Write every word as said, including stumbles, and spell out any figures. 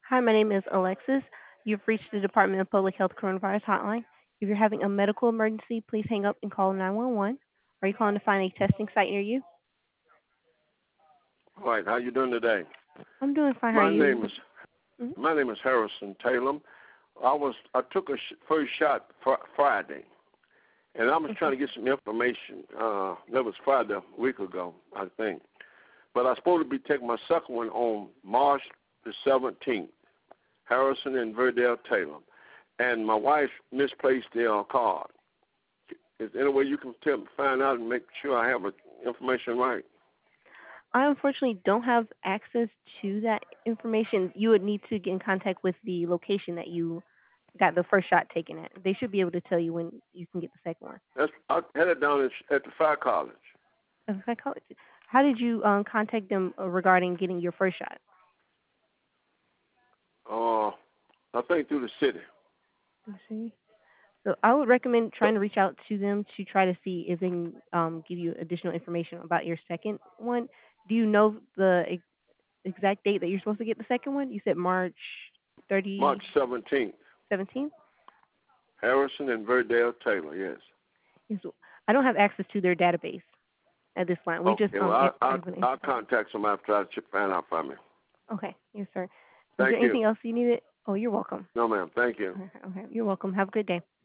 Hi, my name is Alexis. You've reached the Department of Public Health Coronavirus Hotline. If you're having a medical emergency, please hang up and call nine one one. Are you calling to find a testing site near you? All right, how you doing today? I'm doing fine. How are My you? name is Mhm. my name is Harrison Taylor. I was I took a sh- first shot fr- Friday, and I was trying Okay. to get some information. Uh, that was Friday a week ago, I think. But I was supposed to be taking my second one on March the seventeenth. Harrison and Verdell Taylor, and my wife misplaced their card. Is there any way you can tell, find out and make sure I have the information right? I unfortunately don't have access to that information. You would need to get in contact with the location that you got the first shot taken at. They should be able to tell you when you can get the second one. That's I had it down at, at the fire college. Okay, call it- How did you um, contact them uh, regarding getting your first shot? Uh, I think through the city. Let's see. So I would recommend trying to reach out to them to try to see if they can um, give you additional information about your second one. Do you know the ex- exact date that you're supposed to get the second one? You said March March thirtieth, seventeenth. seventeenth? Harrison and Verdell Taylor, yes. Yes. I don't have access to their database at this point. We just Okay, well, um I, answer I, everyone I'll answer phone. contact them after I ch- find out from me. Okay, yes, sir. Was there Thank you. anything else you needed? Oh, you're welcome. No, ma'am. Thank you. Okay, okay. You're welcome. Have a good day.